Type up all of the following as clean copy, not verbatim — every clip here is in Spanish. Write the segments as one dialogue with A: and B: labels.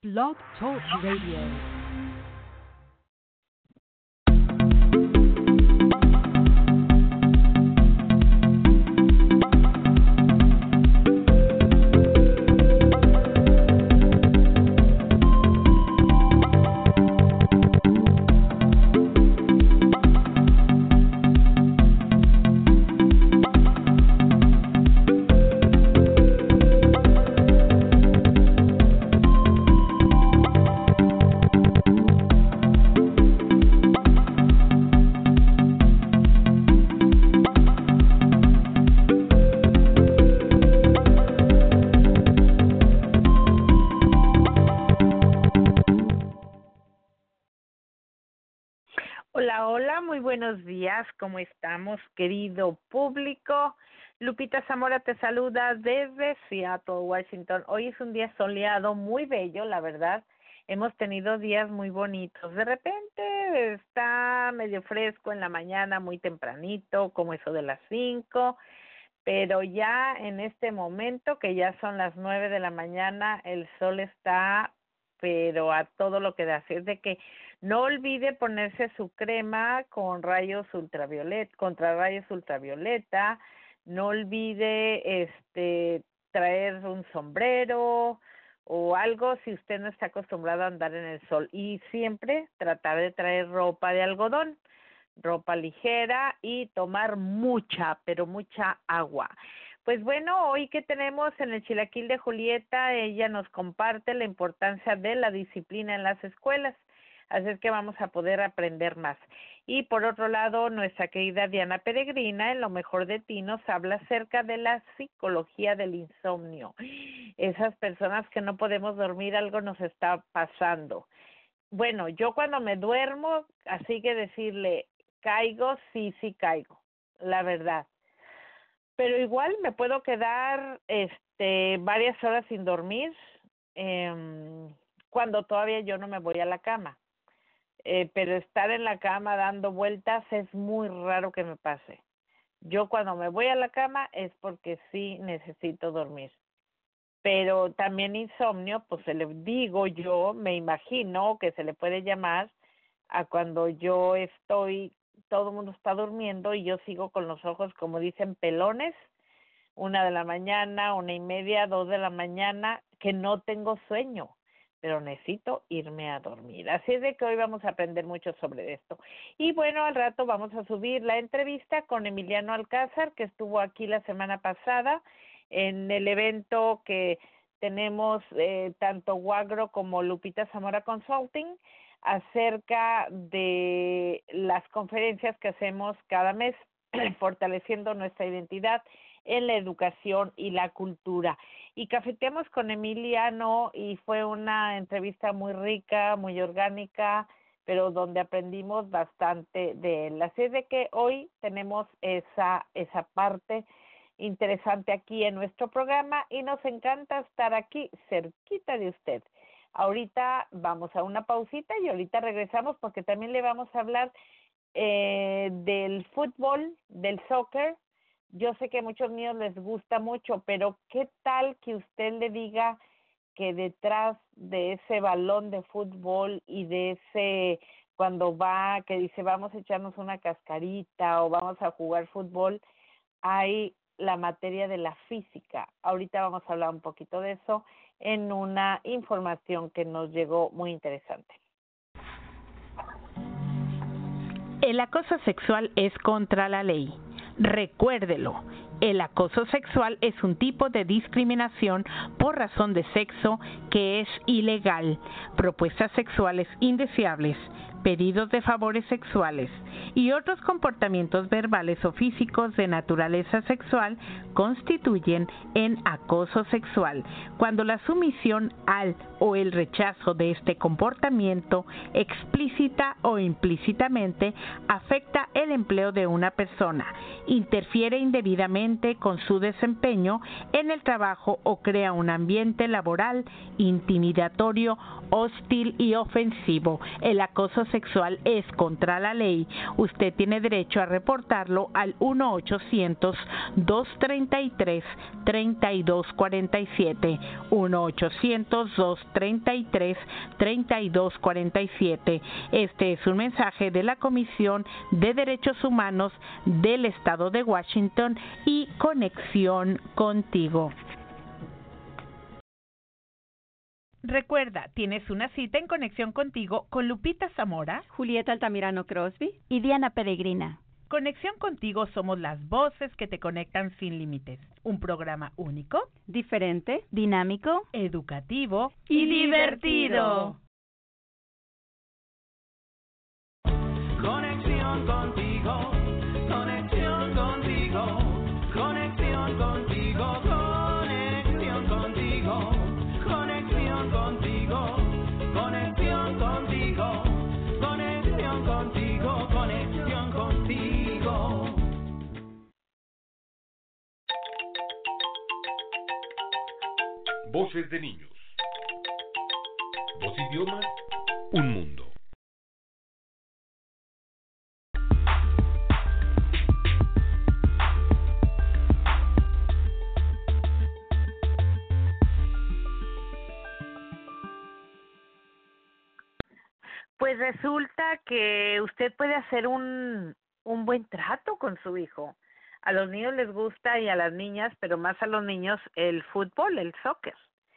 A: Blog Talk Radio.
B: Hola, hola, muy buenos días, ¿cómo estamos, querido público? Lupita Zamora te saluda desde Seattle, Washington. Hoy es un día soleado, muy bello, la verdad. Hemos tenido días muy bonitos. De repente está medio fresco en la mañana, muy tempranito, como eso de las 5, pero ya en este momento, que ya son las 9 de la mañana, el sol está, pero a todo lo que da. Así es de que no olvide ponerse su crema con rayos ultravioleta, contra rayos ultravioleta. No olvide traer un sombrero o algo si usted no está acostumbrado a andar en el sol. Y siempre tratar de traer ropa de algodón, ropa ligera, y tomar mucha, pero mucha agua. Pues bueno, hoy que tenemos en el Chilaquil de Julieta, ella nos comparte la importancia de la disciplina en las escuelas. Así es que vamos a poder aprender más. Y por otro lado, nuestra querida Diana Peregrina, en Lo Mejor de Ti, nos habla acerca de la psicología del insomnio. Esas personas que no podemos dormir, algo nos está pasando. Bueno, yo cuando me duermo, así que decirle, caigo, sí caigo, la verdad. Pero igual me puedo quedar varias horas sin dormir cuando todavía yo no me voy a la cama. Pero estar en la cama dando vueltas es muy raro que me pase. Yo cuando me voy a la cama es porque sí necesito dormir. Pero también insomnio, pues se le digo yo, me imagino que se le puede llamar a cuando yo estoy, todo el mundo está durmiendo y yo sigo con los ojos, como dicen, pelones, 1 de la mañana, 1:30, 2 de la mañana, que no tengo sueño, pero necesito irme a dormir. Así es de que hoy vamos a aprender mucho sobre esto. Y bueno, al rato vamos a subir la entrevista con Emiliano Alcázar, que estuvo aquí la semana pasada en el evento que tenemos tanto Guagro como Lupita Zamora Consulting, acerca de las conferencias que hacemos cada mes, fortaleciendo nuestra identidad en la educación y la cultura. Y cafeteamos con Emiliano y fue una entrevista muy rica, muy orgánica, pero donde aprendimos bastante de él. Así es de que hoy tenemos esa parte interesante aquí en nuestro programa y nos encanta estar aquí cerquita de usted. Ahorita vamos a una pausita y ahorita regresamos porque también le vamos a hablar del fútbol, del soccer. Yo sé que a muchos niños les gusta mucho, pero ¿qué tal que usted le diga que detrás de ese balón de fútbol y de ese, cuando va, que dice vamos a echarnos una cascarita o vamos a jugar fútbol, hay la materia de la física? Ahorita vamos a hablar un poquito de eso en una información que nos llegó muy interesante.
C: El acoso sexual es contra la ley. Recuérdelo, el acoso sexual es un tipo de discriminación por razón de sexo que es ilegal. Propuestas sexuales indeseables, pedidos de favores sexuales y otros comportamientos verbales o físicos de naturaleza sexual constituyen en acoso sexual cuando la sumisión al o el rechazo de este comportamiento explícita o implícitamente afecta el empleo de una persona, interfiere indebidamente directamente con su desempeño en el trabajo o crea un ambiente laboral intimidatorio, hostil y ofensivo. El acoso sexual es contra la ley. Usted tiene derecho a reportarlo al 1-800-233-3247, 1-800-233-3247. Este es un mensaje de la Comisión de Derechos Humanos del Estado de Washington y Conexión Contigo. Recuerda, tienes una cita en Conexión Contigo con Lupita Zamora,
D: Julieta Altamirano Crosby
A: y Diana Peregrina.
C: Conexión Contigo somos las voces que te conectan sin límites. Un programa único,
D: diferente,
A: dinámico,
C: educativo
D: y divertido.
E: Conexión contigo, conexión contigo, conexión contigo, conexión contigo, conexión contigo, conexión contigo, conexión contigo, conexión contigo.
F: Voces de niños. Dos idiomas, un mundo.
B: Pues resulta que usted puede hacer un buen trato con su hijo. A los niños les gusta y a las niñas, pero más a los niños, el fútbol, el soccer.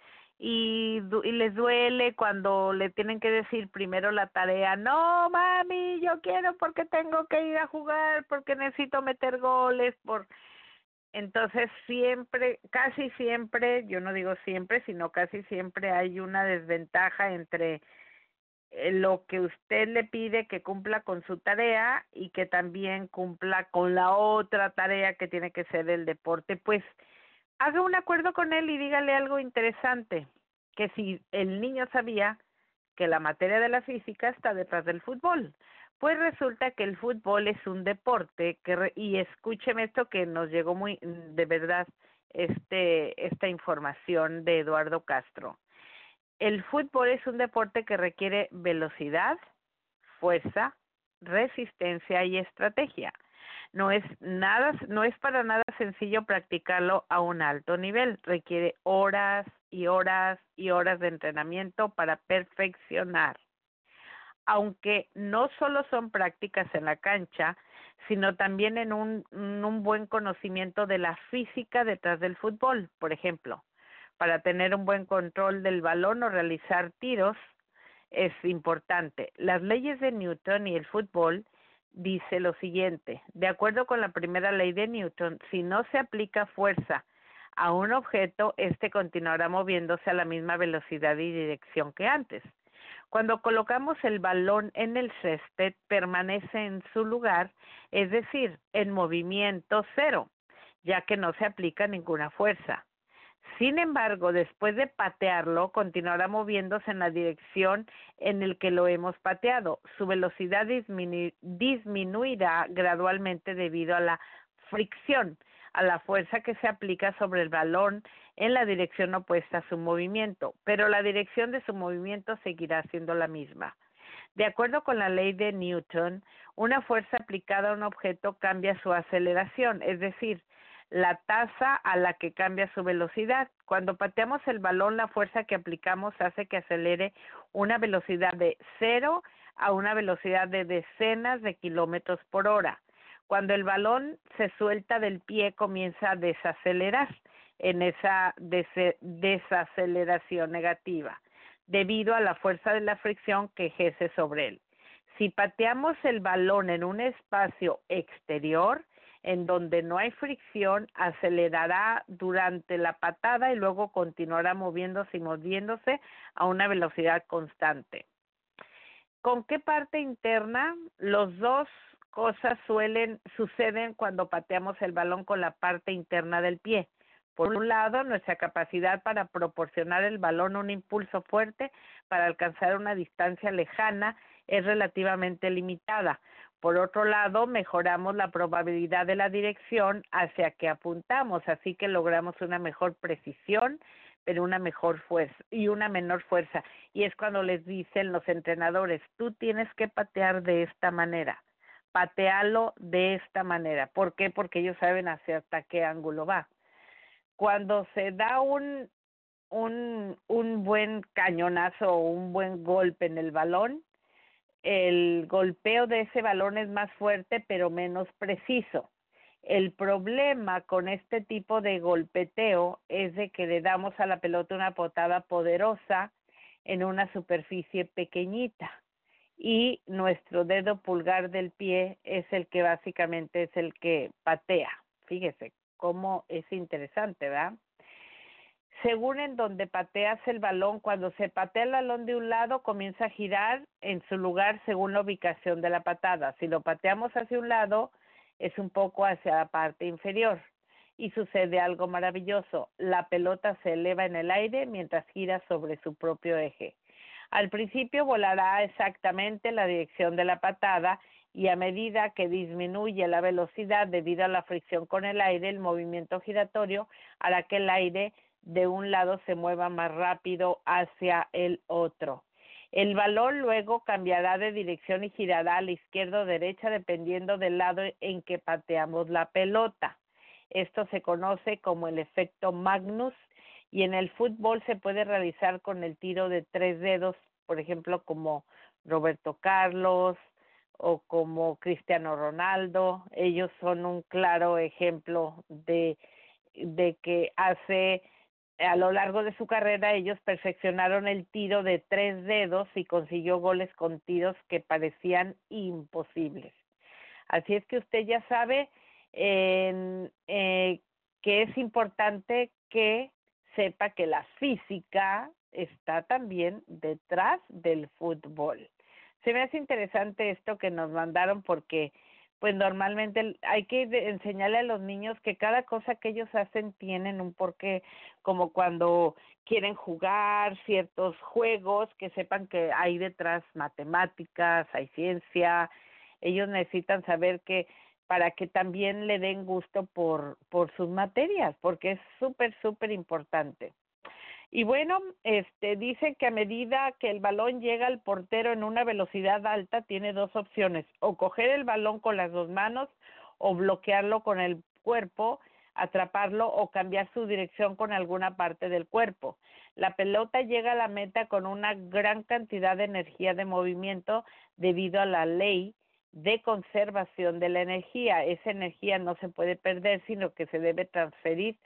B: Y les duele cuando le tienen que decir primero la tarea, no mami, yo quiero porque tengo que ir a jugar, porque necesito meter goles, Entonces siempre, casi siempre, yo no digo siempre, sino casi siempre hay una desventaja entre lo que usted le pide que cumpla con su tarea y que también cumpla con la otra tarea que tiene que ser el deporte. Pues haga un acuerdo con él y dígale algo interesante, que si el niño sabía que la materia de la física está detrás del fútbol, pues resulta que el fútbol es un deporte y escúcheme esto que nos llegó muy de verdad esta información de Eduardo Castro. El fútbol es un deporte que requiere velocidad, fuerza, resistencia y estrategia. No es para nada sencillo practicarlo a un alto nivel. Requiere horas y horas y horas de entrenamiento para perfeccionar. Aunque no solo son prácticas en la cancha, sino también en un buen conocimiento de la física detrás del fútbol. Por ejemplo, para tener un buen control del balón o realizar tiros es importante. Las leyes de Newton y el fútbol dice lo siguiente: de acuerdo con la primera ley de Newton, si no se aplica fuerza a un objeto, este continuará moviéndose a la misma velocidad y dirección que antes. Cuando colocamos el balón en el césped, permanece en su lugar, es decir, en movimiento cero, ya que no se aplica ninguna fuerza. Sin embargo, después de patearlo, continuará moviéndose en la dirección en la que lo hemos pateado. Su velocidad disminuirá gradualmente debido a la fricción, a la fuerza que se aplica sobre el balón en la dirección opuesta a su movimiento, pero la dirección de su movimiento seguirá siendo la misma. De acuerdo con la ley de Newton, una fuerza aplicada a un objeto cambia su aceleración, es decir, la tasa a la que cambia su velocidad. Cuando pateamos el balón, la fuerza que aplicamos hace que acelere una velocidad de 0 a una velocidad de decenas de kilómetros por hora. Cuando el balón se suelta del pie, comienza a desacelerar en esa desaceleración negativa, debido a la fuerza de la fricción que ejerce sobre él. Si pateamos el balón en un espacio exterior, en donde no hay fricción, acelerará durante la patada y luego continuará moviéndose y moviéndose a una velocidad constante. ¿Con qué parte interna? Las dos cosas suceden cuando pateamos el balón con la parte interna del pie. Por un lado, nuestra capacidad para proporcionar al balón un impulso fuerte para alcanzar una distancia lejana es relativamente limitada, Por otro lado, mejoramos la probabilidad de la dirección hacia que apuntamos, así que logramos una mejor precisión, pero una mejor fuerza y una menor fuerza. Y es cuando les dicen los entrenadores, tú tienes que patear de esta manera, patealo de esta manera. ¿Por qué? Porque ellos saben hasta qué ángulo va. Cuando se da un buen cañonazo o un buen golpe en el balón, el golpeo de ese balón es más fuerte pero menos preciso. El problema con este tipo de golpeteo es de que le damos a la pelota una patada poderosa en una superficie pequeñita y nuestro dedo pulgar del pie es el que básicamente es el que patea. Fíjese cómo es interesante, ¿verdad? Según en donde pateas el balón, cuando se patea el balón de un lado, comienza a girar en su lugar según la ubicación de la patada. Si lo pateamos hacia un lado, es un poco hacia la parte inferior. Y sucede algo maravilloso. La pelota se eleva en el aire mientras gira sobre su propio eje. Al principio volará exactamente en la dirección de la patada y a medida que disminuye la velocidad debido a la fricción con el aire, el movimiento giratorio hará que el aire de un lado se mueva más rápido hacia el otro. El balón luego cambiará de dirección y girará a la izquierda o derecha dependiendo del lado en que pateamos la pelota. Esto se conoce como el efecto Magnus y en el fútbol se puede realizar con el tiro de 3 dedos, por ejemplo, como Roberto Carlos o como Cristiano Ronaldo. Ellos son un claro ejemplo de que a lo largo de su carrera ellos perfeccionaron el tiro de 3 dedos y consiguió goles con tiros que parecían imposibles. Así es que usted ya sabe que es importante que sepa que la física está también detrás del fútbol. Se me hace interesante esto que nos mandaron porque pues normalmente hay que enseñarle a los niños que cada cosa que ellos hacen tienen un porqué, como cuando quieren jugar ciertos juegos, que sepan que hay detrás matemáticas, hay ciencia. Ellos necesitan saber que para que también le den gusto por sus materias, porque es súper, súper importante. Y bueno, dice que a medida que el balón llega al portero en una velocidad alta, tiene 2 opciones, o coger el balón con las 2 manos, o bloquearlo con el cuerpo, atraparlo o cambiar su dirección con alguna parte del cuerpo. La pelota llega a la meta con una gran cantidad de energía de movimiento debido a la ley de conservación de la energía. Esa energía no se puede perder, sino que se debe transferir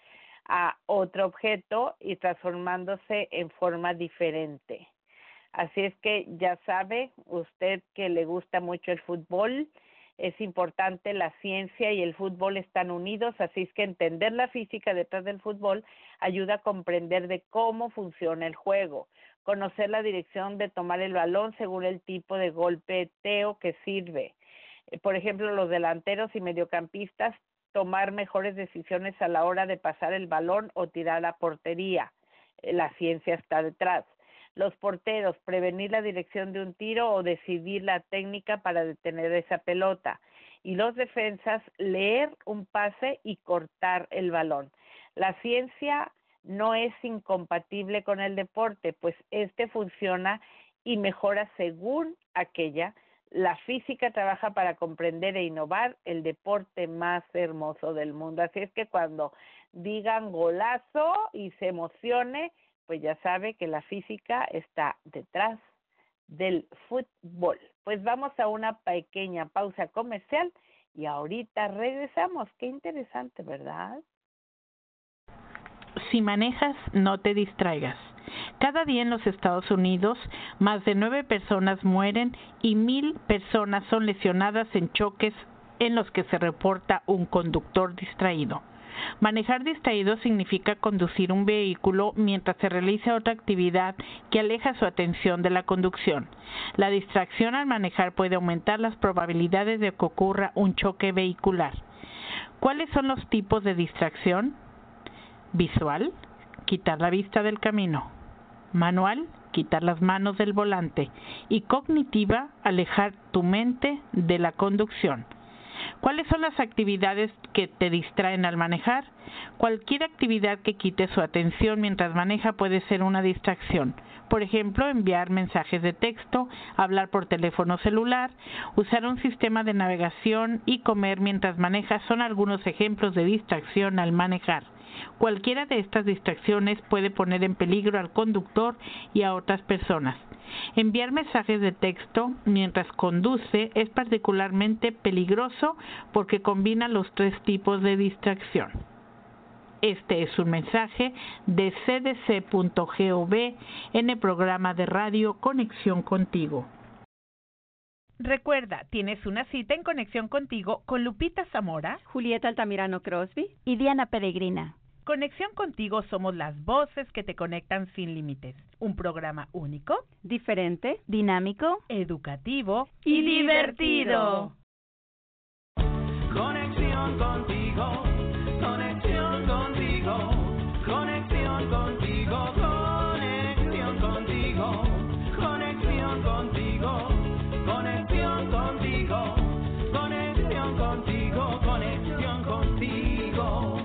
B: a otro objeto y transformándose en forma diferente. Así es que ya sabe usted que le gusta mucho el fútbol, es importante, la ciencia y el fútbol están unidos, así es que entender la física detrás del fútbol ayuda a comprender de cómo funciona el juego, conocer la dirección de tomar el balón según el tipo de golpeteo que sirve. Por ejemplo, los delanteros y mediocampistas tomar mejores decisiones a la hora de pasar el balón o tirar a portería. La ciencia está detrás. Los porteros, prevenir la dirección de un tiro o decidir la técnica para detener esa pelota. Y los defensas, leer un pase y cortar el balón. La ciencia no es incompatible con el deporte, pues funciona y mejora según aquella. La física trabaja para comprender e innovar el deporte más hermoso del mundo. Así es que cuando digan golazo y se emocione, pues ya sabe que la física está detrás del fútbol. Pues vamos a una pequeña pausa comercial y ahorita regresamos. Qué interesante, ¿verdad?
C: Si manejas, no te distraigas. Cada día en los Estados Unidos, más de 9 personas mueren y 1,000 personas son lesionadas en choques en los que se reporta un conductor distraído. Manejar distraído significa conducir un vehículo mientras se realiza otra actividad que aleja su atención de la conducción. La distracción al manejar puede aumentar las probabilidades de que ocurra un choque vehicular. ¿Cuáles son los tipos de distracción? Visual, quitar la vista del camino. Manual, quitar las manos del volante, y cognitiva, alejar tu mente de la conducción. ¿Cuáles son las actividades que te distraen al manejar? Cualquier actividad que quite su atención mientras maneja puede ser una distracción. Por ejemplo, enviar mensajes de texto, hablar por teléfono celular, usar un sistema de navegación y comer mientras maneja son algunos ejemplos de distracción al manejar. Cualquiera de estas distracciones puede poner en peligro al conductor y a otras personas. Enviar mensajes de texto mientras conduce es particularmente peligroso porque combina los 3 tipos de distracción. Este es un mensaje de cdc.gov en el programa de radio Conexión Contigo.
G: Recuerda, tienes una cita en Conexión Contigo con Lupita Zamora,
D: Julieta Altamirano Crosby
A: y Diana Peregrina.
G: Conexión Contigo somos las voces que te conectan sin límites. Un programa único,
D: diferente,
A: dinámico,
G: educativo
D: y divertido.
E: Conexión contigo, conexión contigo, conexión contigo, conexión contigo, conexión contigo, conexión contigo, conexión contigo, conexión contigo.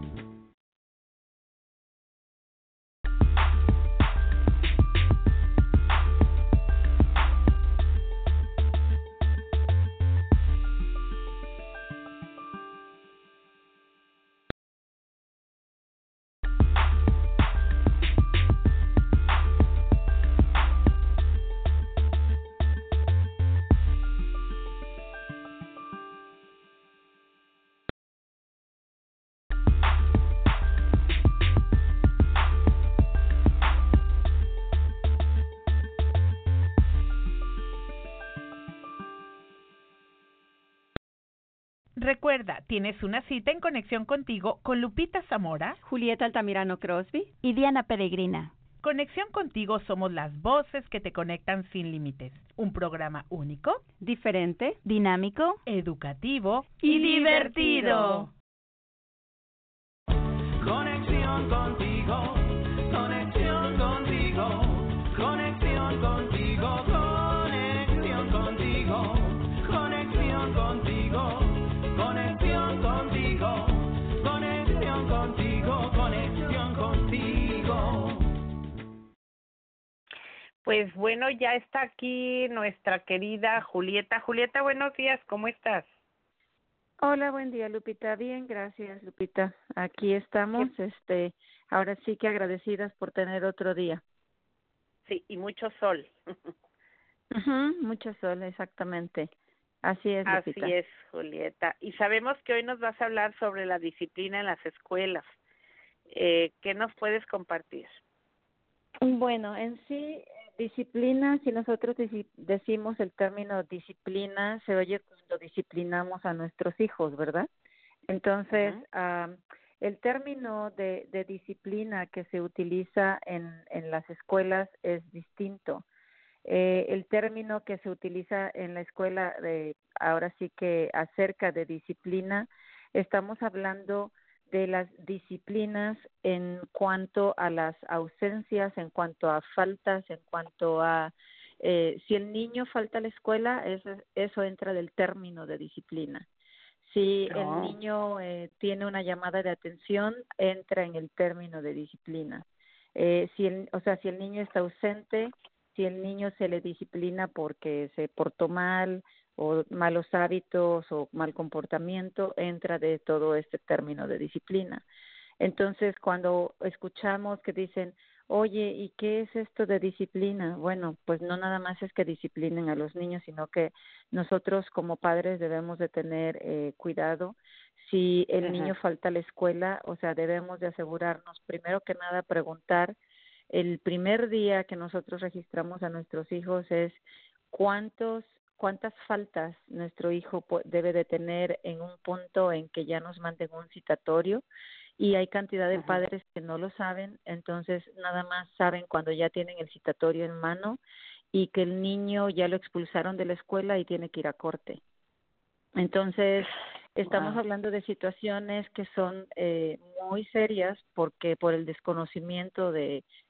G: Recuerda, tienes una cita en Conexión Contigo con Lupita Zamora,
D: Julieta Altamirano Crosby
A: y Diana Peregrina.
G: Conexión Contigo somos las voces que te conectan sin límites. Un programa único,
D: diferente,
A: dinámico,
G: educativo
D: y divertido.
E: Conexión contigo, conexión contigo, conexión contigo, conexión contigo, conexión contigo, conexión contigo, conexión contigo, conexión contigo.
B: Pues bueno, ya está aquí nuestra querida Julieta. Julieta, buenos días, ¿cómo estás?
H: Hola, buen día, Lupita. Bien, gracias, Lupita. Aquí estamos, ahora sí que agradecidas por tener otro día.
B: Sí, y mucho sol.
H: Mucho sol, exactamente. Así es, Lupita.
B: Así es, Julieta. Y sabemos que hoy nos vas a hablar sobre la disciplina en las escuelas. ¿Qué nos puedes compartir?
H: Bueno, en sí, disciplina, si nosotros decimos el término disciplina, se oye cuando disciplinamos a nuestros hijos, ¿verdad? Entonces, el término de disciplina que se utiliza en las escuelas es distinto. El término que se utiliza en la escuela, ahora sí que acerca de disciplina, estamos hablando de las disciplinas en cuanto a las ausencias, en cuanto a faltas, en cuanto a si el niño falta a la escuela, eso entra del término de disciplina. Si el niño tiene una llamada de atención, entra en el término de disciplina. Si el niño está ausente, si el niño se le disciplina porque se portó mal o malos hábitos o mal comportamiento, entra de todo este término de disciplina. Entonces, cuando escuchamos que dicen, oye, ¿y qué es esto de disciplina? Bueno, pues no nada más es que disciplinen a los niños, sino que nosotros como padres debemos de tener cuidado. Si el niño falta a la escuela, o sea, debemos de asegurarnos, primero que nada, preguntar, el primer día que nosotros registramos a nuestros hijos es cuántas faltas nuestro hijo debe de tener en un punto en que ya nos manden un citatorio, y hay cantidad de padres que no lo saben, entonces nada más saben cuando ya tienen el citatorio en mano y que el niño ya lo expulsaron de la escuela y tiene que ir a corte. Entonces, estamos hablando de situaciones que son muy serias porque por el desconocimiento de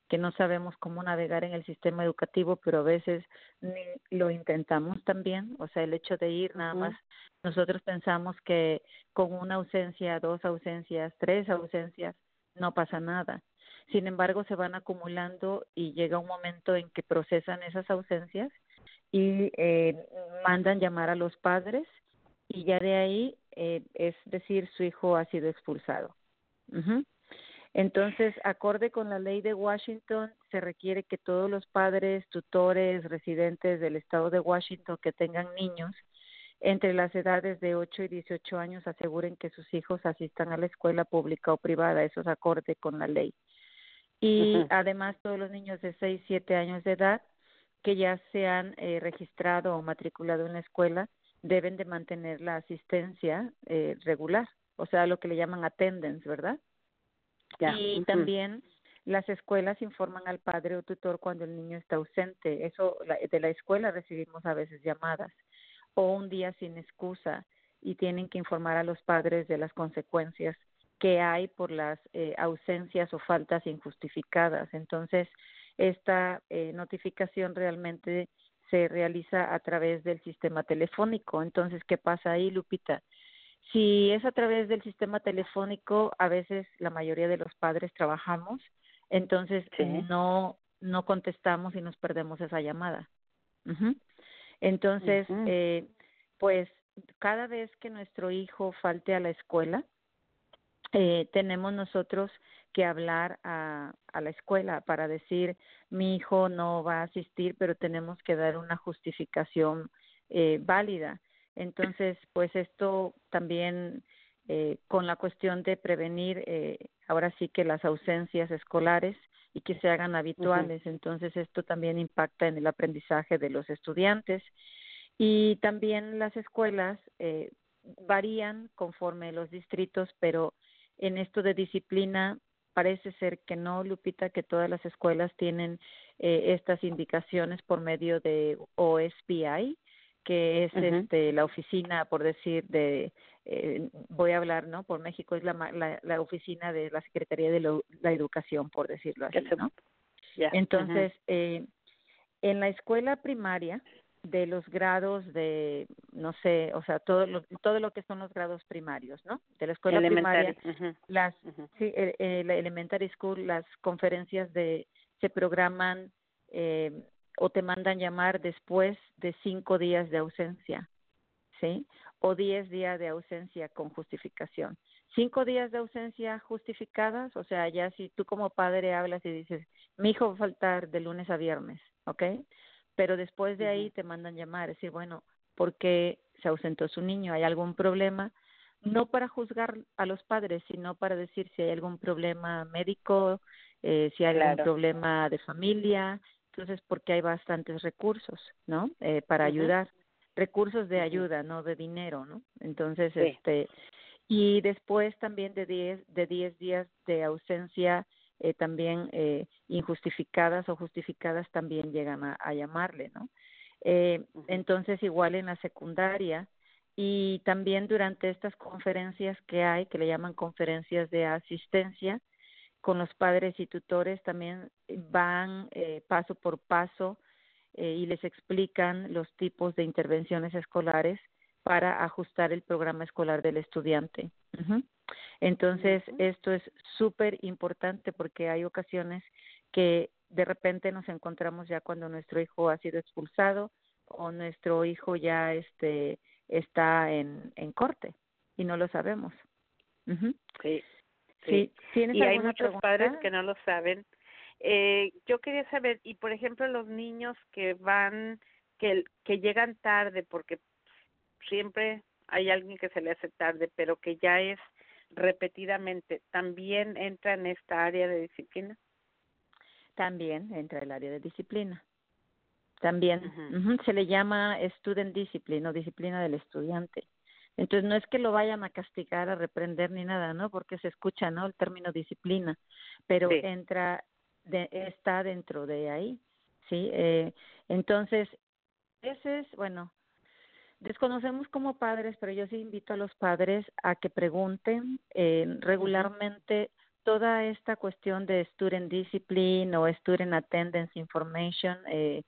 H: que no sabemos cómo navegar en el sistema educativo, pero a veces ni lo intentamos también. O sea, el hecho de ir nada más, nosotros pensamos que con una ausencia, 2 ausencias, 3 ausencias, no pasa nada. Sin embargo, se van acumulando y llega un momento en que procesan esas ausencias y mandan llamar a los padres, y ya de ahí, es decir, su hijo ha sido expulsado. Entonces, acorde con la ley de Washington, se requiere que todos los padres, tutores, residentes del estado de Washington que tengan niños entre las edades de 8 y 18 años aseguren que sus hijos asistan a la escuela pública o privada. Eso es acorde con la ley. Y además, todos los niños de 6, 7 años de edad que ya se han registrado o matriculado en la escuela deben de mantener la asistencia regular, o sea, lo que le llaman attendance, ¿verdad? Y también las escuelas informan al padre o tutor cuando el niño está ausente. Eso, de la escuela recibimos a veces llamadas, o un día sin excusa, y tienen que informar a los padres de las consecuencias que hay por las ausencias o faltas injustificadas. Entonces, esta notificación realmente se realiza a través del sistema telefónico. Entonces, ¿qué pasa ahí, Lupita? Si es a través del sistema telefónico, a veces la mayoría de los padres trabajamos, entonces no contestamos y nos perdemos esa llamada. Entonces, pues cada vez que nuestro hijo falte a la escuela, tenemos nosotros que hablar a la escuela para decir, mi hijo no va a asistir, pero tenemos que dar una justificación válida. Entonces, pues esto también con la cuestión de prevenir ahora sí que las ausencias escolares y que se hagan habituales. Entonces, esto también impacta en el aprendizaje de los estudiantes. Y también las escuelas varían conforme los distritos, pero en esto de disciplina parece ser que no, Lupita, que todas las escuelas tienen estas indicaciones por medio de OSPI, que es la oficina, por decir, de voy a hablar, ¿no? Por México es la oficina de la Secretaría de la Educación, por decirlo así, ¿no? Entonces, en la escuela primaria, de los grados de, no sé, o sea, todo lo que son los grados primarios, ¿no? De la escuela primaria, la elementary school, las conferencias se programan o te mandan llamar después de 5 días de ausencia, ¿sí? O 10 días de ausencia con justificación. 5 días de ausencia justificadas, o sea, ya si tú como padre hablas y dices, mi hijo va a faltar de lunes a viernes, ¿ok? Pero después de ahí te mandan llamar, decir, bueno, ¿por qué se ausentó su niño? ¿Hay algún problema? No para juzgar a los padres, sino para decir si hay algún problema médico, si hay algún problema de familia. Entonces, porque hay bastantes recursos, ¿no? Para ayudar. Recursos de ayuda, no de dinero, ¿no? Entonces, y después también de 10 días de ausencia, también injustificadas o justificadas también llegan a llamarle, ¿no? Entonces, igual en la secundaria, y también durante estas conferencias que hay, que le llaman conferencias de asistencia, con los padres y tutores también van paso por paso y les explican los tipos de intervenciones escolares para ajustar el programa escolar del estudiante. Entonces, esto es súper importante porque hay ocasiones que de repente nos encontramos ya cuando nuestro hijo ha sido expulsado o nuestro hijo ya está en corte y no lo sabemos. Sí. ¿Tienes
B: y hay
H: alguna
B: muchos
H: pregunta?
B: padres que no lo saben. Yo quería saber, y por ejemplo los niños que que llegan tarde, porque siempre hay alguien que se le hace tarde, pero que ya es repetidamente, ¿también entra en esta área de disciplina?
H: También entra el área de disciplina. También se le llama student discipline o disciplina del estudiante. Entonces no es que lo vayan a castigar, a reprender ni nada, ¿no? Porque se escucha, ¿no? El término disciplina, pero está dentro de ahí, ¿sí? Entonces, ese es, bueno, desconocemos como padres, pero yo sí invito a los padres a que pregunten regularmente toda esta cuestión de student discipline o student attendance information,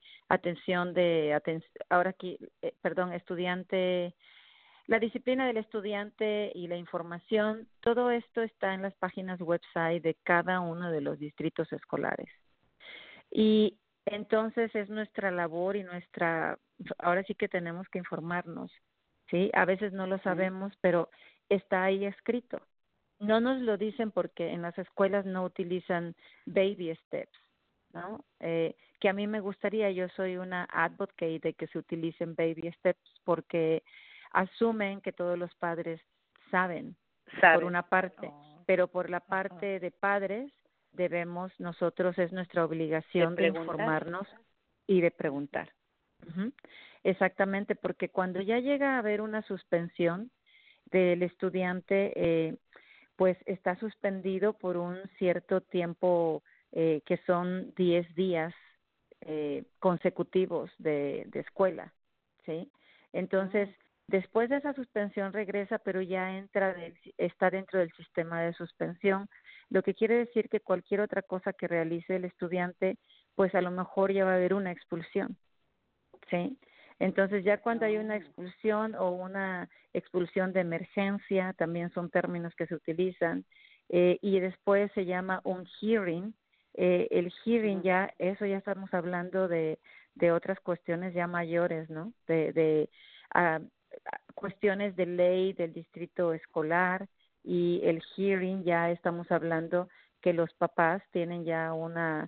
H: estudiante, la disciplina del estudiante y la información, todo esto está en las páginas website de cada uno de los distritos escolares. Y entonces es nuestra labor y ahora sí que tenemos que informarnos, ¿sí? A veces no lo sabemos, pero está ahí escrito. No nos lo dicen porque en las escuelas no utilizan baby steps, ¿no? Que a mí me gustaría, yo soy una advocate de que se utilicen baby steps porque asumen que todos los padres saben. Por una parte, pero por la parte de padres nosotros es nuestra obligación de informarnos y de preguntar. Exactamente, porque cuando ya llega a haber una suspensión del estudiante, pues está suspendido por un cierto tiempo que son 10 días consecutivos de escuela, ¿sí? Entonces, después de esa suspensión regresa, pero ya está dentro del sistema de suspensión, lo que quiere decir que cualquier otra cosa que realice el estudiante, pues a lo mejor ya va a haber una expulsión, ¿sí? Entonces ya cuando hay una expulsión o una expulsión de emergencia, también son términos que se utilizan, y después se llama un hearing. El hearing ya estamos hablando de otras cuestiones ya mayores, ¿no? De cuestiones de ley del distrito escolar, y el hearing ya estamos hablando que los papás tienen ya una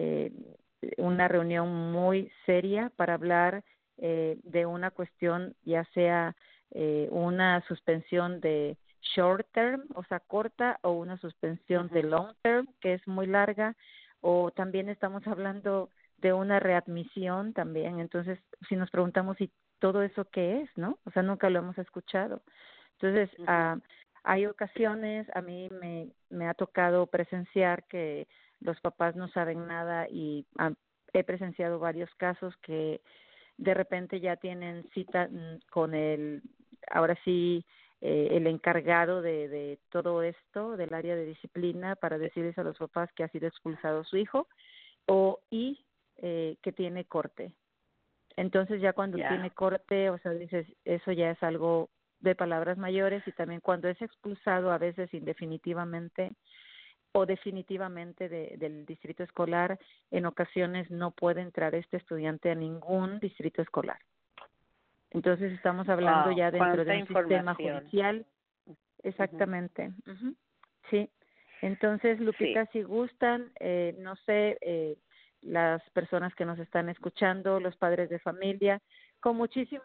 H: reunión muy seria para hablar de una cuestión, ya sea una suspensión de short term, o sea, corta, o una suspensión de long term, que es muy larga, o también estamos hablando de una readmisión también. Entonces, si nos preguntamos si todo eso qué es, ¿no? O sea, nunca lo hemos escuchado. Entonces, hay ocasiones, a mí me ha tocado presenciar que los papás no saben nada, y he presenciado varios casos que de repente ya tienen cita con el encargado de todo esto, del área de disciplina, para decirles a los papás que ha sido expulsado su hijo, que tiene corte. Entonces ya cuando tiene corte, o sea, dices, eso ya es algo de palabras mayores. Y también cuando es expulsado, a veces indefinitivamente o definitivamente del distrito escolar, en ocasiones no puede entrar este estudiante a ningún distrito escolar. Entonces estamos hablando ya dentro de un sistema judicial. Exactamente. Sí. Entonces, Lupita, si gustan, no sé, las personas que nos están escuchando, los padres de familia, con muchísimo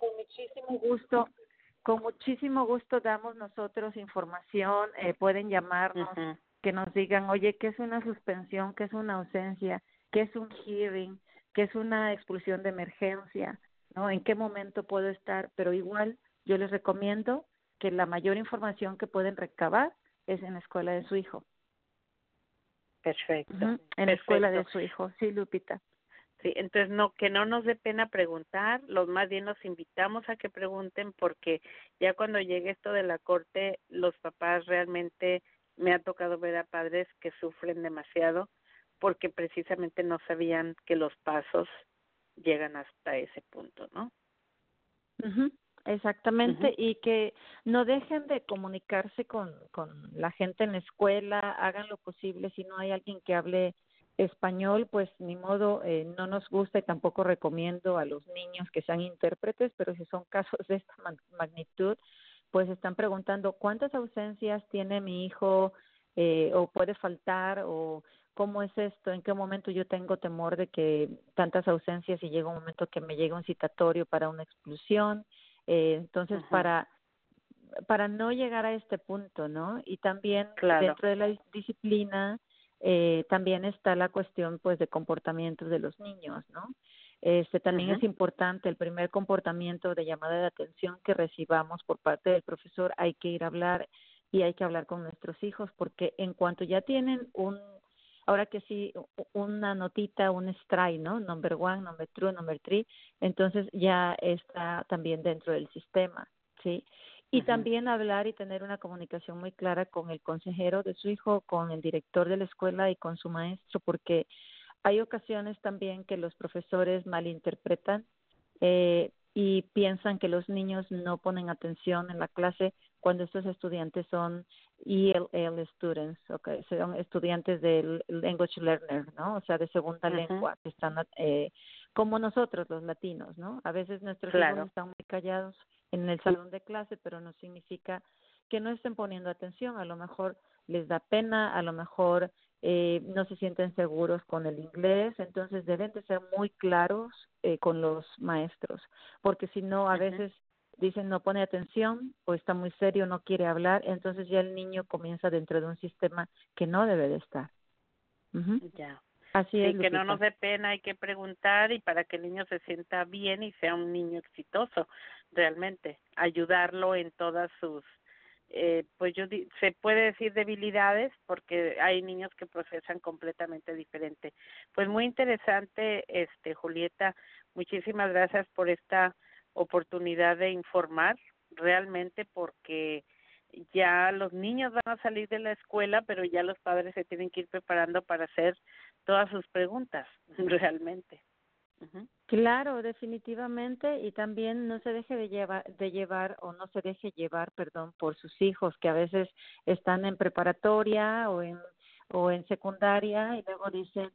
H: gusto damos nosotros información. Pueden llamarnos, que nos digan, oye, ¿qué es una suspensión? ¿Qué es una ausencia? ¿Qué es un hearing? ¿Qué es una expulsión de emergencia? ¿No? ¿En qué momento puedo estar? Pero igual yo les recomiendo que la mayor información que pueden recabar es en la escuela de su hijo.
B: Perfecto.
H: En la escuela de su hijo. Sí, Lupita.
B: Sí, entonces que no nos dé pena preguntar, más bien los invitamos a que pregunten, porque ya cuando llegue esto de la corte, los papás realmente, me ha tocado ver a padres que sufren demasiado porque precisamente no sabían que los pasos llegan hasta ese punto, ¿no?
H: Exactamente. Y que no dejen de comunicarse con la gente en la escuela, hagan lo posible. Si no hay alguien que hable español, pues ni modo, no nos gusta, y tampoco recomiendo a los niños que sean intérpretes, pero si son casos de esta magnitud, pues están preguntando cuántas ausencias tiene mi hijo, o puede faltar, o cómo es esto, en qué momento yo tengo temor de que tantas ausencias y llega un momento que me llega un citatorio para una expulsión. Entonces, para no llegar a este punto, ¿no? Y también dentro de la disciplina también está la cuestión, pues, de comportamientos de los niños, ¿no? También es importante el primer comportamiento de llamada de atención que recibamos por parte del profesor. Hay que ir a hablar, y hay que hablar con nuestros hijos, porque en cuanto ya tienen ahora que sí, una notita, un strike, ¿no? Number 1, number 2, number 3, entonces ya está también dentro del sistema, ¿sí? Y también hablar y tener una comunicación muy clara con el consejero de su hijo, con el director de la escuela y con su maestro, porque hay ocasiones también que los profesores malinterpretan y piensan que los niños no ponen atención en la clase cuando estos estudiantes son ELL students, okay, son estudiantes del English learner, ¿no? O sea, de segunda lengua, que están como nosotros los latinos, ¿no? A veces nuestros hijos están muy callados en el salón de clase, pero no significa que no estén poniendo atención. A lo mejor les da pena, a lo mejor no se sienten seguros con el inglés, entonces deben de ser muy claros con los maestros, porque si no, a veces dicen no pone atención o está muy serio, no quiere hablar, entonces ya el niño comienza dentro de un sistema que no debe de estar.
B: Ya.
H: Así es,
B: Sí, que
H: Lupita.
B: no nos dé pena, hay que preguntar y para que el niño se sienta bien y sea un niño exitoso, realmente, ayudarlo en todas sus, pues se puede decir debilidades, porque hay niños que procesan completamente diferente. Pues muy interesante, Julieta, muchísimas gracias por esta oportunidad de informar, realmente, porque ya los niños van a salir de la escuela, pero ya los padres se tienen que ir preparando para hacer todas sus preguntas, realmente.
H: Claro, definitivamente, y también no se deje no se deje llevar, perdón, por sus hijos que a veces están en preparatoria o en secundaria y luego dicen,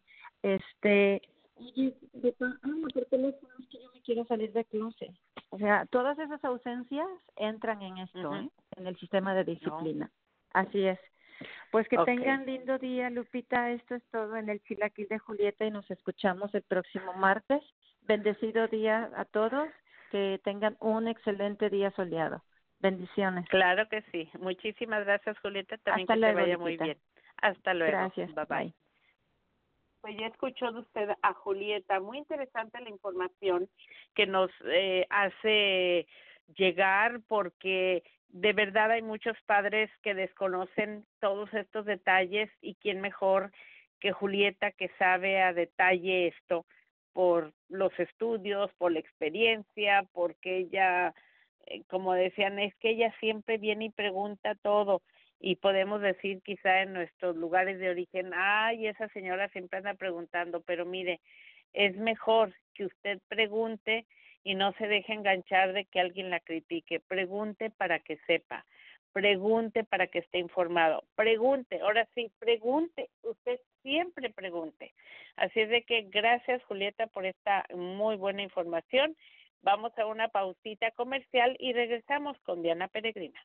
H: oye, papá, por teléfono es que yo me quiero salir de clase. O sea, todas esas ausencias entran en esto, en el sistema de disciplina. Así es. Pues que tengan lindo día, Lupita. Esto es todo en el Chilaquil de Julieta y nos escuchamos el próximo martes. Bendecido día a todos. Que tengan un excelente día soleado. Bendiciones.
B: Claro que sí. Muchísimas gracias, Julieta. También
H: Hasta
B: que
H: luego,
B: te vaya
H: Lupita.
B: muy bien. Hasta luego.
H: Gracias.
B: Bye bye. Pues ya escuchó de usted a Julieta. Muy interesante la información que nos hace llegar, porque de verdad hay muchos padres que desconocen todos estos detalles, y quién mejor que Julieta, que sabe a detalle esto por los estudios, por la experiencia, porque ella, como decían, es que ella siempre viene y pregunta todo. Y podemos decir quizá en nuestros lugares de origen, ay, esa señora siempre anda preguntando, pero mire, es mejor que usted pregunte y no se deje enganchar de que alguien la critique. Pregunte para que sepa, pregunte para que esté informado, pregunte, ahora sí, pregunte, usted siempre pregunte. Así es de que gracias, Julieta, por esta muy buena información. Vamos a una pausita comercial y regresamos con Diana Peregrina.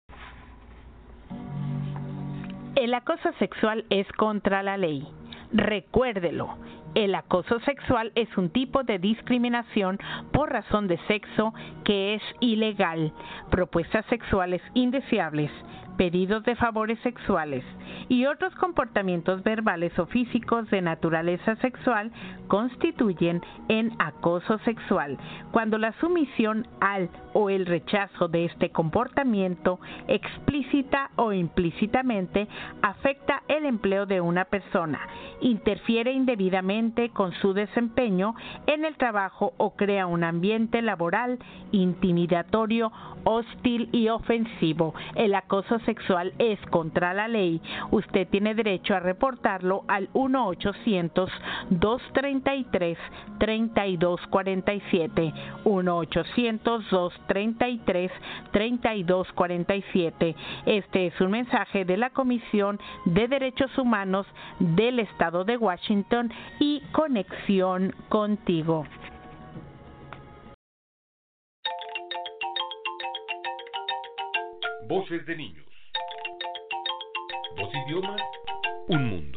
C: El acoso sexual es contra la ley. Recuérdelo, el acoso sexual es un tipo de discriminación por razón de sexo que es ilegal. Propuestas sexuales indeseables, pedidos de favores sexuales y otros comportamientos verbales o físicos de naturaleza sexual constituyen en acoso sexual cuando la sumisión al o el rechazo de este comportamiento explícita o implícitamente afecta el empleo de una persona, interfiere indebidamente con su desempeño en el trabajo o crea un ambiente laboral intimidatorio, hostil y ofensivo. El acoso sexual es contra la ley. Usted tiene derecho a reportarlo al 1-800-233-3247, 1-800-233-3247. Este es un mensaje de la Comisión de Derechos Humanos del Estado de Washington y Conexión Contigo.
F: Voces de niños. Voz idioma, un mundo.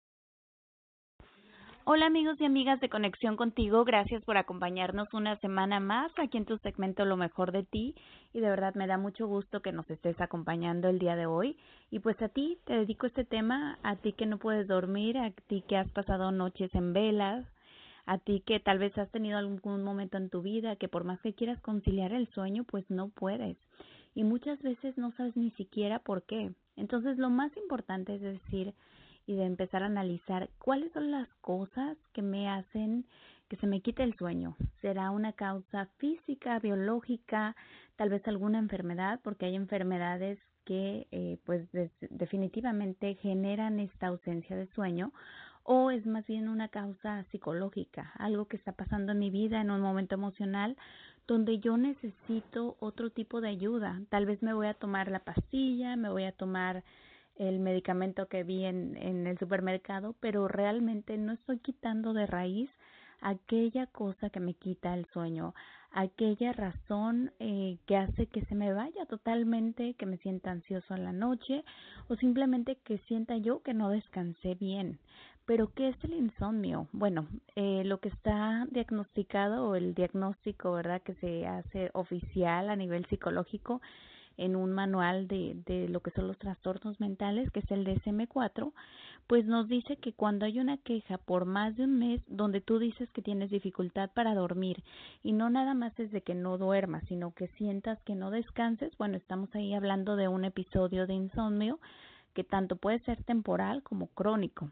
A: Hola amigos y amigas de Conexión Contigo, gracias por acompañarnos una semana más aquí en tu segmento Lo Mejor de Ti, y de verdad me da mucho gusto que nos estés acompañando el día de hoy. Y pues a ti te dedico este tema, a ti que no puedes dormir, a ti que has pasado noches en velas, a ti que tal vez has tenido algún momento en tu vida que por más que quieras conciliar el sueño, pues no puedes. Y muchas veces no sabes ni siquiera por qué. Entonces lo más importante es decir y de empezar a analizar cuáles son las cosas que me hacen que se me quite el sueño. ¿Será una causa física, biológica, tal vez alguna enfermedad? Porque hay enfermedades que pues definitivamente generan esta ausencia de sueño, o es más bien una causa psicológica, algo que está pasando en mi vida en un momento emocional donde yo necesito otro tipo de ayuda. Tal vez me voy a tomar la pastilla, me voy a tomar el medicamento que vi en el supermercado, pero realmente no estoy quitando de raíz aquella cosa que me quita el sueño, aquella razón que hace que se me vaya totalmente, que me sienta ansioso en la noche o simplemente que sienta yo que no descansé bien. ¿Pero qué es el insomnio? Bueno, lo que está diagnosticado o el diagnóstico, ¿verdad?, que se hace oficial a nivel psicológico en un manual de lo que son los trastornos mentales, que es el DSM-4, pues nos dice que cuando hay una queja por más de un mes donde tú dices que tienes dificultad para dormir y no nada más es de que no duermas, sino que sientas que no descanses, bueno, estamos ahí hablando de un episodio de insomnio que tanto puede ser temporal como crónico.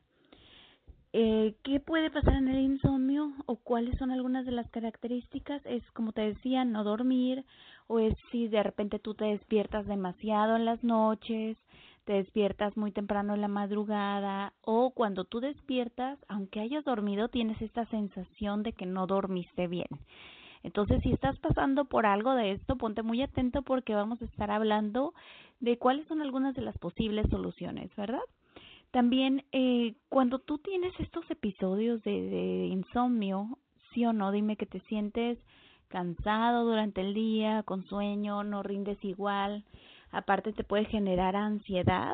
A: ¿Qué puede pasar en el insomnio o cuáles son algunas de las características? Es, como te decía, no dormir, o es si de repente tú te despiertas demasiado en las noches, te despiertas muy temprano en la madrugada, o cuando tú despiertas, aunque hayas dormido, tienes esta sensación de que no dormiste bien. Entonces, si estás pasando por algo de esto, ponte muy atento porque vamos a estar hablando de cuáles son algunas de las posibles soluciones, ¿verdad? También, cuando tú tienes estos episodios de insomnio, sí o no, dime que te sientes cansado durante el día, con sueño, no rindes igual, aparte te puede generar ansiedad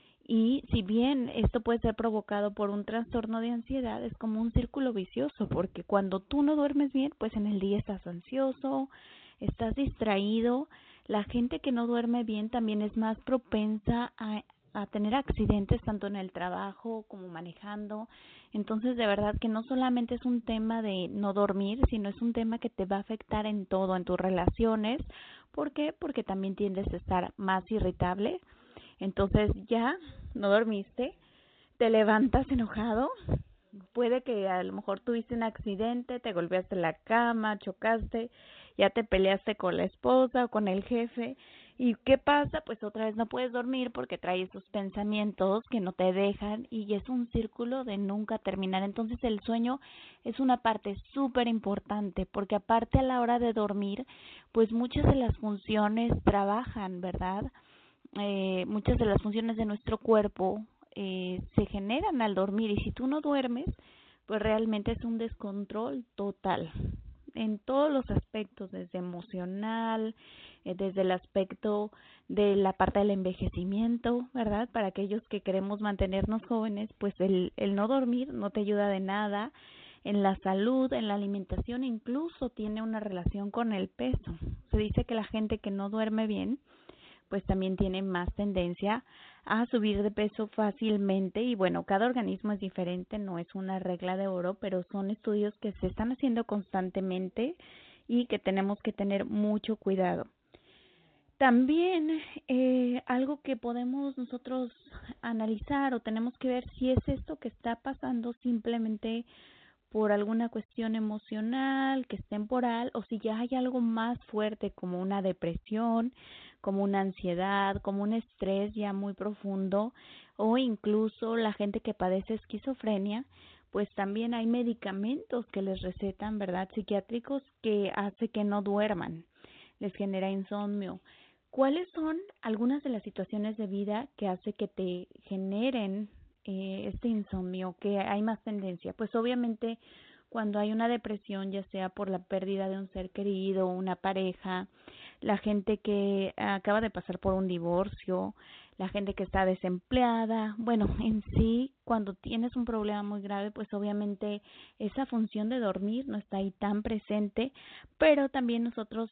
A: y si bien esto puede ser provocado por un trastorno de ansiedad, es como un círculo vicioso porque cuando tú no duermes bien, pues en el día estás ansioso, estás distraído, la gente que no duerme bien también es más propensa a tener accidentes tanto en el trabajo como manejando. Entonces, de verdad que no solamente es un tema de no dormir, sino es un tema que te va a afectar en todo, en tus relaciones. ¿Por qué? Porque también tiendes a estar más irritable. Entonces, ya no dormiste, te levantas enojado. Puede que a lo mejor tuviste un accidente, te golpeaste la cama, chocaste, ya te peleaste con la esposa o con el jefe. ¿Y qué pasa? Pues otra vez no puedes dormir porque traes esos pensamientos que no te dejan y es un círculo de nunca terminar. Entonces el sueño es una parte súper importante porque aparte a la hora de dormir, pues muchas de las funciones trabajan, ¿verdad? Muchas de las funciones de nuestro cuerpo se generan al dormir y si tú no duermes, pues realmente es un descontrol total en todos los aspectos, desde emocional, desde el aspecto de la parte del envejecimiento, ¿verdad? Para aquellos que queremos mantenernos jóvenes, pues el no dormir no te ayuda de nada. En la salud, en la alimentación, incluso tiene una relación con el peso. Se dice que la gente que no duerme bien, pues también tiene más tendencia a subir de peso fácilmente y bueno, cada organismo es diferente, no es una regla de oro, pero son estudios que se están haciendo constantemente y que tenemos que tener mucho cuidado. También algo que podemos nosotros analizar o tenemos que ver si es esto que está pasando simplemente por alguna cuestión emocional que es temporal o si ya hay algo más fuerte como una depresión, como una ansiedad, como un estrés ya muy profundo o incluso la gente que padece esquizofrenia, pues también hay medicamentos que les recetan, ¿verdad? Psiquiátricos que hace que no duerman, les genera insomnio. ¿Cuáles son algunas de las situaciones de vida que hace que te generen este insomnio, que hay más tendencia? Pues obviamente cuando hay una depresión, ya sea por la pérdida de un ser querido, una pareja, la gente que acaba de pasar por un divorcio, la gente que está desempleada, bueno, en sí, cuando tienes un problema muy grave, pues obviamente esa función de dormir no está ahí tan presente, pero también nosotros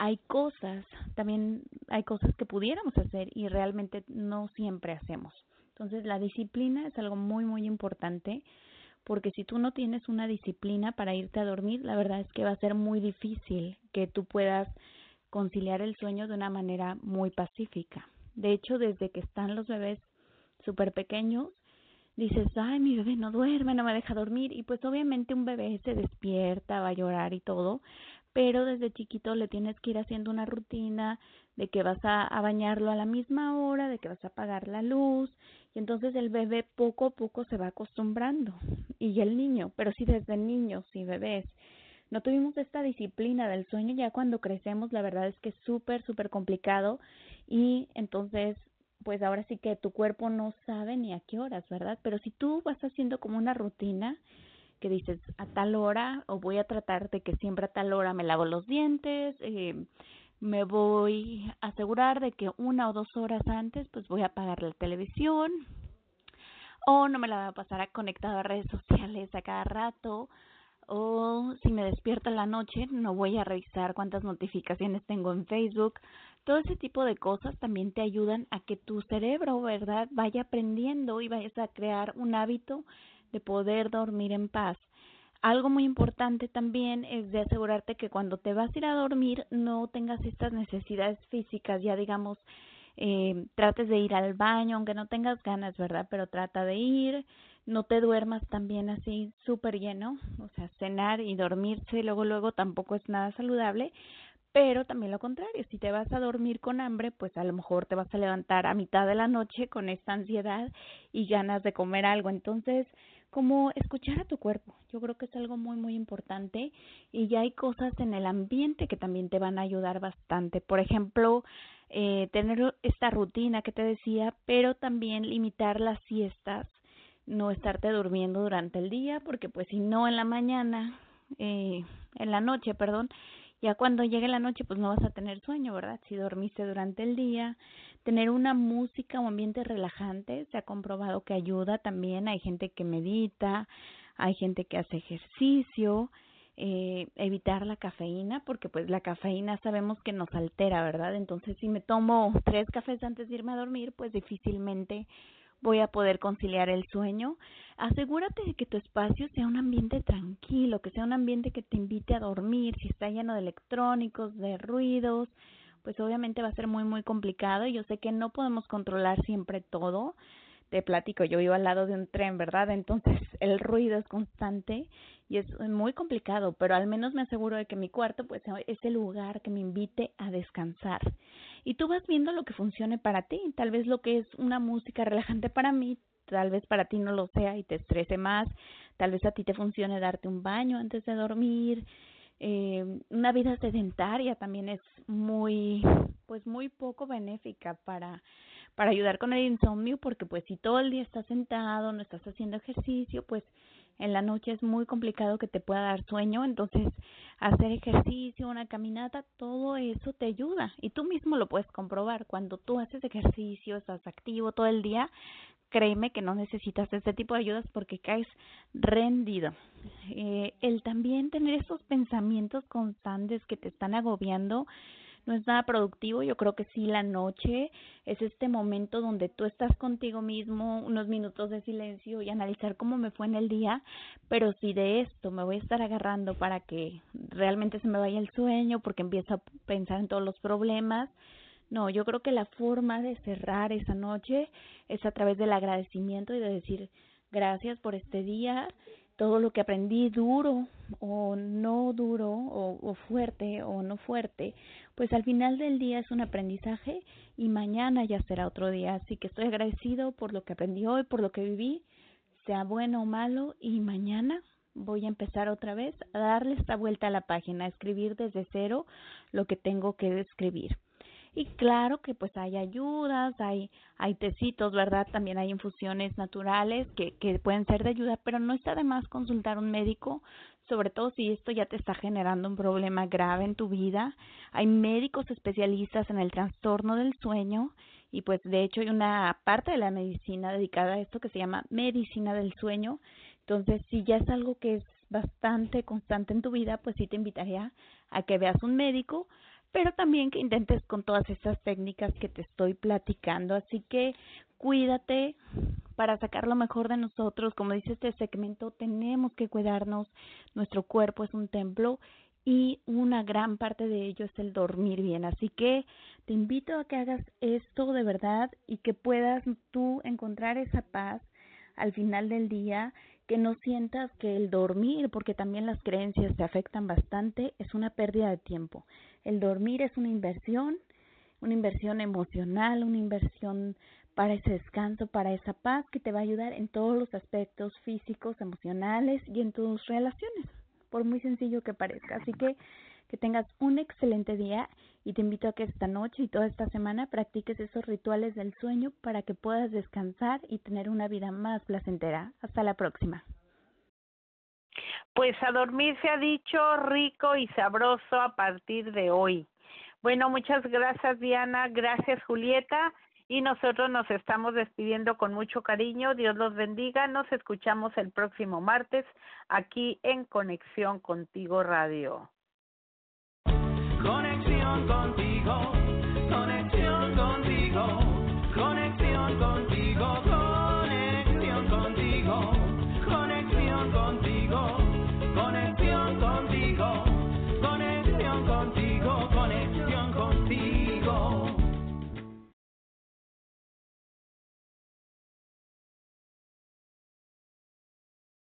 A: también hay cosas que pudiéramos hacer y realmente no siempre hacemos. Entonces, la disciplina es algo muy, muy importante porque si tú no tienes una disciplina para irte a dormir, la verdad es que va a ser muy difícil que tú puedas conciliar el sueño de una manera muy pacífica. De hecho, desde que están los bebés súper pequeños, dices, ay, mi bebé no duerme, no me deja dormir, y pues obviamente un bebé se despierta, va a llorar y todo, pero desde chiquito le tienes que ir haciendo una rutina de que vas a bañarlo a la misma hora, de que vas a apagar la luz, y entonces el bebé poco a poco se va acostumbrando, y el niño, pero sí desde niños y bebés. No tuvimos esta disciplina del sueño, ya cuando crecemos la verdad es que es súper complicado, y entonces pues ahora sí que tu cuerpo no sabe ni a qué horas, ¿verdad? Pero si tú vas haciendo como una rutina que dices a tal hora, o voy a tratar de que siempre a tal hora me lavo los dientes, me voy a asegurar de que 1 o 2 horas antes pues voy a apagar la televisión, o no me la voy a pasar conectada a redes sociales a cada rato, o si me despierto en la noche no voy a revisar cuántas notificaciones tengo en Facebook. Todo ese tipo de cosas también te ayudan a que tu cerebro, ¿verdad?, vaya aprendiendo y vayas a crear un hábito de poder dormir en paz. Algo muy importante también es de asegurarte que cuando te vas a ir a dormir no tengas estas necesidades físicas, ya digamos, trates de ir al baño, aunque no tengas ganas, ¿verdad? Pero trata de ir, no te duermas también así súper lleno, o sea, cenar y dormirse luego tampoco es nada saludable, pero también lo contrario, si te vas a dormir con hambre, pues a lo mejor te vas a levantar a mitad de la noche con esta ansiedad y ganas de comer algo. Entonces, como escuchar a tu cuerpo, yo creo que es algo muy importante, y ya hay cosas en el ambiente que también te van a ayudar bastante. Por ejemplo, tener esta rutina que te decía, pero también limitar las siestas, no estarte durmiendo durante el día, porque pues si no en la mañana, en la noche, perdón, ya cuando llegue la noche pues no vas a tener sueño, ¿verdad? Si dormiste durante el día. Tener una música o ambiente relajante se ha comprobado que ayuda también. Hay gente que medita, hay gente que hace ejercicio, evitar la cafeína, porque pues la cafeína sabemos que nos altera, ¿verdad? Entonces si me tomo 3 cafés antes de irme a dormir, pues difícilmente voy a poder conciliar el sueño. Asegúrate de que tu espacio sea un ambiente tranquilo, que sea un ambiente que te invite a dormir. Si está lleno de electrónicos, de ruidos, pues obviamente va a ser muy complicado. Yo sé que no podemos controlar siempre todo. Te platico, yo vivo al lado de un tren, ¿verdad? Entonces el ruido es constante y es muy complicado, pero al menos me aseguro de que mi cuarto pues es el lugar que me invite a descansar. Y tú vas viendo lo que funcione para ti. Tal vez lo que es una música relajante para mí, tal vez para ti no lo sea y te estrese más. Tal vez a ti te funcione darte un baño antes de dormir. Una vida sedentaria también es muy poco benéfica para ayudar con el insomnio, porque pues si todo el día estás sentado, no estás haciendo ejercicio, pues en la noche es muy complicado que te pueda dar sueño. Entonces hacer ejercicio, una caminata, todo eso te ayuda, y tú mismo lo puedes comprobar. Cuando tú haces ejercicio, estás activo todo el día, créeme que no necesitas este tipo de ayudas porque caes rendido. El también tener esos pensamientos constantes que te están agobiando no es nada productivo. Yo creo que sí, la noche es este momento donde tú estás contigo mismo, unos minutos de silencio y analizar cómo me fue en el día, pero si de esto me voy a estar agarrando para que realmente se me vaya el sueño, porque empiezo a pensar en todos los problemas, no, yo creo que la forma de cerrar esa noche es a través del agradecimiento y de decir gracias por este día, todo lo que aprendí, duro o no duro, o fuerte o no fuerte, pues al final del día es un aprendizaje y mañana ya será otro día. Así que estoy agradecido por lo que aprendí hoy, por lo que viví, sea bueno o malo, y mañana voy a empezar otra vez a darle esta vuelta a la página, a escribir desde cero lo que tengo que escribir. Y claro que pues hay ayudas, hay tecitos, ¿verdad? También hay infusiones naturales que pueden ser de ayuda, pero no está de más consultar a un médico, sobre todo si esto ya te está generando un problema grave en tu vida. Hay médicos especialistas en el trastorno del sueño, y pues de hecho hay una parte de la medicina dedicada a esto que se llama medicina del sueño. Entonces, si ya es algo que es bastante constante en tu vida, pues sí te invitaría a que veas un médico, pero también que intentes con todas estas técnicas que te estoy platicando. Así que cuídate para sacar lo mejor de nosotros. Como dice este segmento, tenemos que cuidarnos. Nuestro cuerpo es un templo y una gran parte de ello es el dormir bien. Así que te invito a que hagas esto de verdad y que puedas tú encontrar esa paz al final del día, que no sientas que el dormir, porque también las creencias te afectan bastante, es una pérdida de tiempo. El dormir es una inversión emocional, una inversión para ese descanso, para esa paz que te va a ayudar en todos los aspectos físicos, emocionales y en tus relaciones, por muy sencillo que parezca. Así que tengas un excelente día y te invito a que esta noche y toda esta semana practiques esos rituales del sueño para que puedas descansar y tener una vida más placentera. Hasta la próxima.
B: Pues a dormir se ha dicho rico y sabroso a partir de hoy. Bueno, muchas gracias Diana, gracias Julieta y nosotros nos estamos despidiendo con mucho cariño. Dios los bendiga, nos escuchamos el próximo martes aquí en Conexión Contigo Radio.
E: Conexión contigo, conexión contigo, conexión contigo.